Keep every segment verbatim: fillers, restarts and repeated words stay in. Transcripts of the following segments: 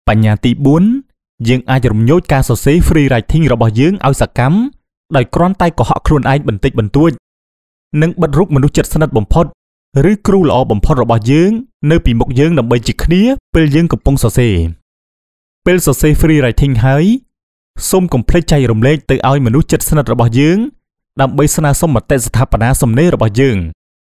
បញ្ញាទីbốnយើងអាចរំញោចការសរសេរ free writing របស់យើងឲ្យសកម្មដោយគ្រាន់តែកុហកខ្លួនឯងបន្តិចបន្តួចនិងបិទរូបមនុស្សជិតស្និទ្ធបំផុតឬគ្រូល្អបំផុតរបស់យើងនៅពីមុខយើងដើម្បីជាគ្នាពេលយើងកំពុងសរសេរពេលសរសេរ free writing ហើយសូមកុំភ្លេចចែករំលែកទៅឲ្យមនុស្សជិតស្និទ្ធរបស់យើងដើម្បីស្នើសុំមតិស្ថាបនាសំណេររបស់យើង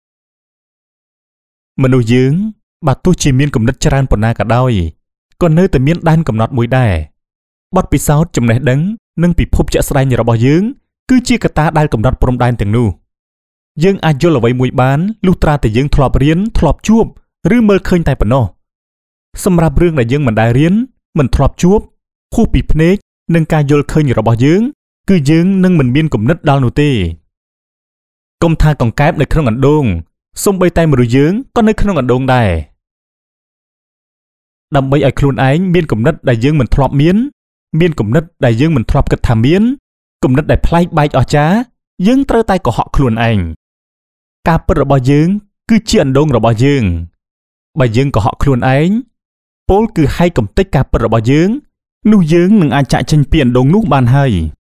មនុស្សយើងបើទោះជាមានគំនិតច្រើនប៉ុណ្ណាក៏ដោយក៏នៅតែមានដែនកំណត់មួយដែរបទពិសោធន៍ចំណេះដឹងនិងពិភពជាក់ស្ដែងរបស់យើងគឺជាកត្តាដែលកំណត់ព្រំដែនទាំងនោះយើងអាចយល់អ្វីមួយបានលុះត្រាតែយើងធ្លាប់រៀនធ្លាប់ជួបឬមើលឃើញតែប៉ុណ្ណោះសម្រាប់រឿងដែលយើងមិនដែលរៀនមិនធ្លាប់ជួបខុសពីភ្នែកនិងការយល់ឃើញរបស់យើងគឺយើងនឹងមិនមានគំនិតដល់នោះទេកុំថាកង្កែបនៅក្នុងអណ្ដូងសូម្បីតែមនុស្សយើងក៏នៅក្នុងអណ្ដូងដែរដើម្បីឲ្យខ្លួនឯងមានគំនិតដែលយើងមិនធ្លាប់មានមានគំនិតដែលយើងមិនធ្លាប់គិតថាមានគំនិតដែលប្លែកបែកអស្ចារ្យយើងត្រូវតែកុហកខ្លួនឯងការពិតរបស់យើងគឺជាអណ្ដូងរបស់យើងបើយើងកុហកខ្លួនឯងពោលគឺហែកកំទេចការពិតរបស់យើងនោះយើងនឹងអាចចាក់ចេញពីអណ្ដូងនោះបានហើយ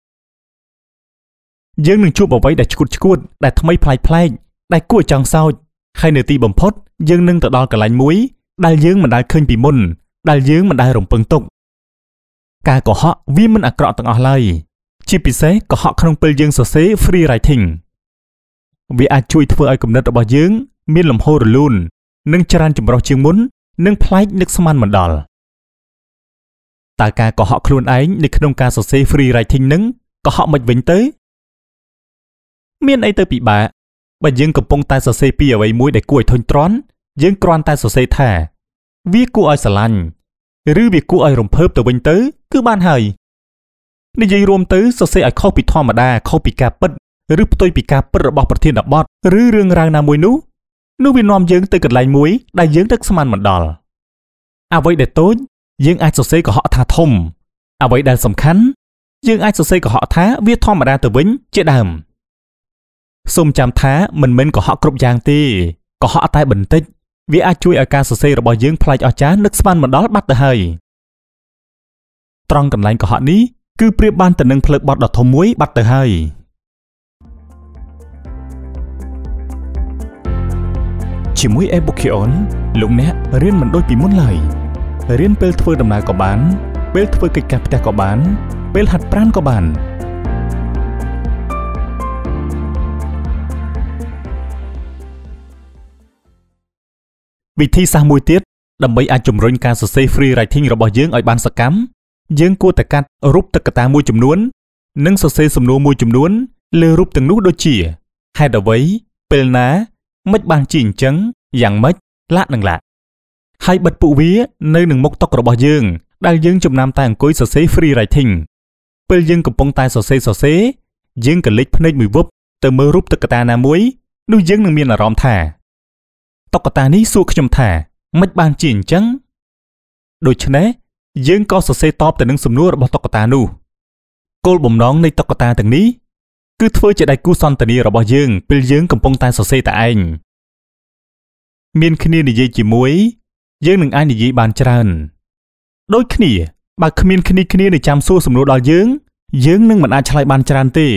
យើងនឹងជួបអ្វីដែលឈួតឈួតដែលថ្មីប្លែកប្លែកដែលគួរចង់សើចហើយនៅទីបំផុតយើងនឹងទៅដល់កន្លែងមួយដែលយើងមិនដែលឃើញពីមុនដែលយើងមិនដែលរំពឹងទុកការកុហកវាមិនអាក្រក់ទាំងអស់ឡើយជាពិសេសកុហកក្នុងពេលយើងសរសេរ free writing វាអាចជួយធ្វើឲ្យគំនិតរបស់យើងមានលំហូររលូននិងច្រើនចម្រុះជាងមុននិងប្លែកនឹកស្មានមិនដល់តើការកុហកខ្លួនឯងនៅក្នុងការសរសេរ free writing នឹងកុហកមិនវិញទៅមានអីទៅពិបាកបើយើងកំពុងតែសរសេរពីអ្វីមួយដែលគួរឲ្យធុញទ្រាន់យើងគ្រាន់តែសរសេរថាវាគួរឲ្យស្រឡាញ់ឬវាគួរឲ្យរំភើបទៅវិញទៅគឺបានហើយនិយាយរួមទៅសរសេរឲ្យខុសពីធម្មតាខុសពីការពិតឬផ្ទុយពីការពិតរបស់ប្រធានបទឬរឿងរ៉ាវណាមួយនោះនោះវានាំយើងទៅកន្លែងមួយដែលយើងនឹកស្មានមិនដល់អ្វីដែលតូចយើងអាចសរសេរកុហកថាធំអ្វីដែលសំខាន់យើងអាចសរសេរកុហកថាវាធម្មតាទៅវិញជាដើមសូមចាំថាមិនមែនកុហកគ្រប់យ៉ាងទេកុហកតែបន្តិចវាអាចជួយឲ្យការសរសេររបស់យើងប្លែកអស្ចារ្យនឹកស្មានមិនដល់បាត់ទៅហើយត្រង់កន្លែងកុហកនេះគឺប្រៀបបានទៅនឹងផ្លូវបត់ដ៏ធំមួយបាត់ទៅហើយជាមួយ Ebookyon លោកអ្នករៀនមិនដូចពីមុនឡើយរៀនពេលធ្វើដំណើរក៏បានពេលធ្វើកិច្ចការផ្ទះក៏បានពេលហាត់ប្រាណក៏បានវិធីសាស្ត្រមួយទៀតដើម្បីអាចជំរុញការសរសេរ free writing របស់យើងឲ្យបានសកម្មយើងគួរតែកាត់រូបតុក្កតាមួយចំនួននិងសរសេរសំណួរមួយចំនួនលើរូបទាំងនោះដូចជាហេតុអ្វីពេលណាមិនបានជាអញ្ចឹងយ៉ាងម៉េចឡាក់នឹងឡាក់ហើយបិទពួកវានៅនឹងមុខតុរបស់យើងដែលយើងចំណាំតែអង្គុយសរសេរ free writing ពេលយើងកំពុងតែសរសេរសរសេរយើងក៏លេចភ្នែកមួយវឹបទៅមើលរូបតុក្កតាណាមួយនោះយើងនឹងមានអារម្មណ៍ថាតុក្កតានេះសួរខ្ញុំថាមិនបានជាអញ្ចឹងដូច្នេះយើងក៏សរសេរតបទៅនឹងសំណួររបស់តុក្កតានោះគោលបំណងនៃតុក្កតាទាំងនេះគឺធ្វើជាដៃគូសន្ទនារបស់យើងពេលយើងកំពុងតែសរសេរតែឯងមានគ្នានិយាយជាមួយយើងនឹងអាចនិយាយបានច្រើនដូចគ្នាបើគ្មានគ្នាគ្នានឹងចាំសួរសំណួរដល់យើងយើងនឹងមិនអាចឆ្លើយបានច្រើនទេ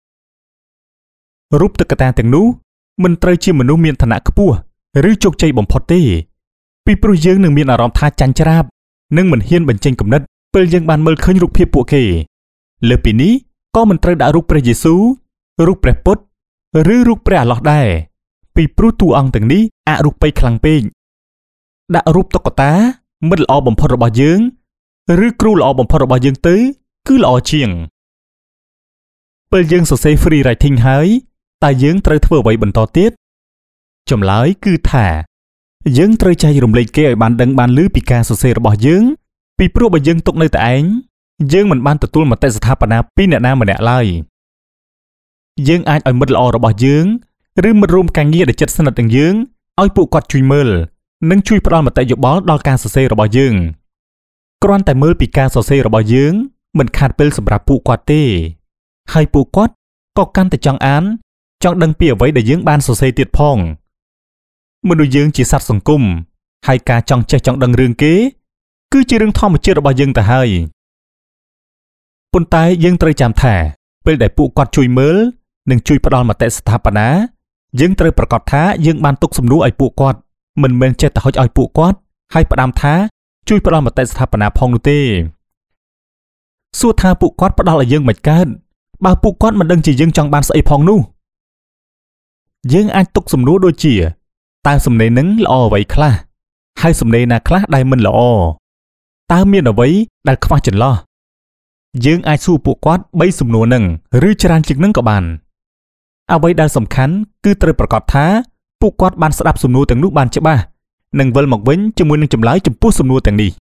រូបតុក្កតាទាំងនោះមិនត្រូវជាមនុស្សមានឋានៈខ្ពស់ឬជោគជ័យបំផុតទេពីព្រោះយើងនឹងមានអារម្មណ៍ថាចាញ់ច្រាបនិងមិនហ៊ានបញ្ចេញគំនិតពេលយើងបានមើលឃើញរូបភាពពួកគេលើពីនេះក៏មិនត្រូវដាក់រូបព្រះយេស៊ូវរូបព្រះពុទ្ធឬរូបព្រះអាឡោះដែរពីព្រោះតួអង្គទាំងនេះអរូបីខ្លាំងពេកដាក់រូបតុក្កតាមិត្តល្អបំផុតរបស់យើងឬគ្រូល្អបំផុតរបស់យើងទៅគឺល្អជាងពេលយើងសរសេរ free writing ហើយតើយើងត្រូវធ្វើអ្វីបន្តទៀតចម្លើយគឺថាយើងត្រូវចែករំលែកគេឲ្យបានដឹងបានឮពីការសរសេររបស់យើងពីព្រោះបើយើងទុកនៅតែឯងយើងមិនបានទទួលមតិស្ថាបនាពីអ្នកណាម្នាក់ឡើយយើងអាចឲ្យមិត្តល្អរបស់យើងឬមិត្តរួមការងារដែលជិតស្និទ្ធនឹងយើងឲ្យពួកគាត់ជួយមើលនិងជួយផ្ដល់មតិយោបល់ដល់ការសរសេររបស់យើងគ្រាន់តែមើលពីការសរសេររបស់យើងមិនខាតពេលសម្រាប់ពួកគាត់ទេហើយពួកគាត់ក៏កាន់តែចង់អានចង់ដឹងពីអ្វីដែលយើងបានសរសេរទៀតផងមនុស្សយើងជាសត្វសង្គមហើយការចង់ចេះចង់ដឹងរឿងគេគឺជារឿងធម្មជាតិរបស់យើងទៅហើយប៉ុន្តែយើងត្រូវចាំថាពេលដែលពួកគាត់ជួយមើលនិងជួយផ្ដល់មតិស្ថាបនាយើងត្រូវប្រកាសថាយើងបានទុកសំណួរឲ្យពួកគាត់មិនមែនចេះតែហុចឲ្យពួកគាត់ហើយផ្ដាំថាជួយផ្ដល់មតិស្ថាបនាផងនោះទេសួរថាពួកគាត់ផ្ដល់ឲ្យយើងមិនកើតបើពួកគាត់មិនដឹងជាយើងចង់បានស្អីផងនោះយើងអាចទុកសំណួរដូចជាតើសំណេរនឹងល្អអ្វីខ្លះហើយសំណេរណាខ្លះដែលមិនល្អតើមានអ្វីដែលខ្វះចន្លោះយើងអាចសួរពួកគាត់បីសំណួរនឹងឬច្រើនជាងនឹងក៏បានអ្វីដែលសំខាន់គឺត្រូវប្រកាសថាពួកគាត់បានស្ដាប់សំណួរទាំងនោះបានច្បាស់និងវិលមកវិញជាមួយនឹងចម្លើយចំពោះសំណួរទាំងនេះ